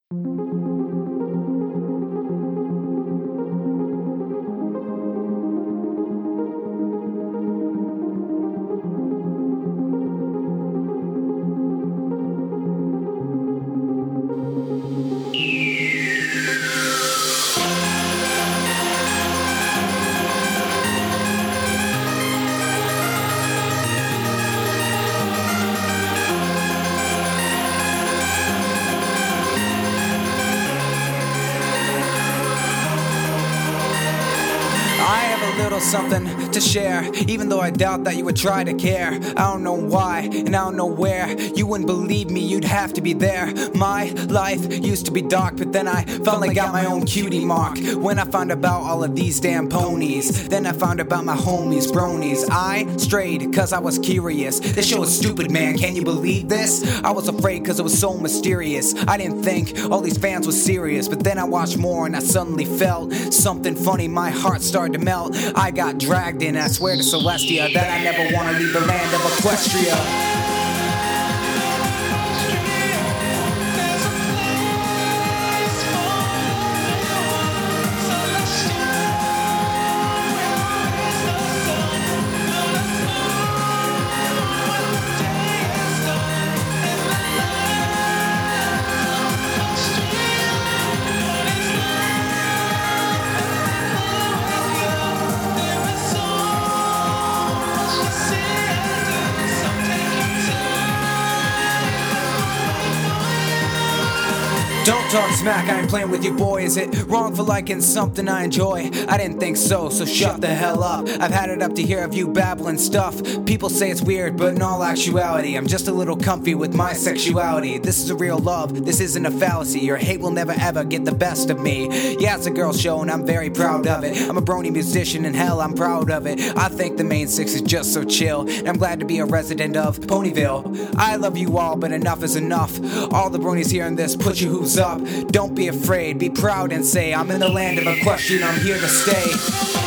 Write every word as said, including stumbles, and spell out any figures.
I have a little something to share, even though I doubt that you would try to care. I don't know why, and I don't know where. You wouldn't believe me, you'd have to be there. My life used to be dark, but then I finally got my own cutie mark. When I found about all of these damn ponies, then I found about my homies, bronies. I strayed cause I was curious. This show is stupid, man, can you believe this? I was afraid cause it was so mysterious. I didn't think all these fans were serious, but then I watched more and I suddenly felt something funny, my heart started to melt. I got dragged in, I swear to Celestia that I never want to leave the land of Equestria. Don't talk smack, I ain't playing with you, boy. Is it wrong for liking something I enjoy? I didn't think so, so shut the hell up. I've had it up to hear of you babbling stuff. People say it's weird, but in all actuality, I'm just a little comfy with my sexuality. This is a real love, this isn't a fallacy. Your hate will never ever get the best of me. Yeah, it's a girl show and I'm very proud of it. I'm a brony musician and hell, I'm proud of it. I think the main six is just so chill, and I'm glad to be a resident of Ponyville. I love you all, but enough is enough. All the bronies hearing this, put your hooves up. Don't be afraid, be proud and say I'm in the land of Equestria, I'm here to stay.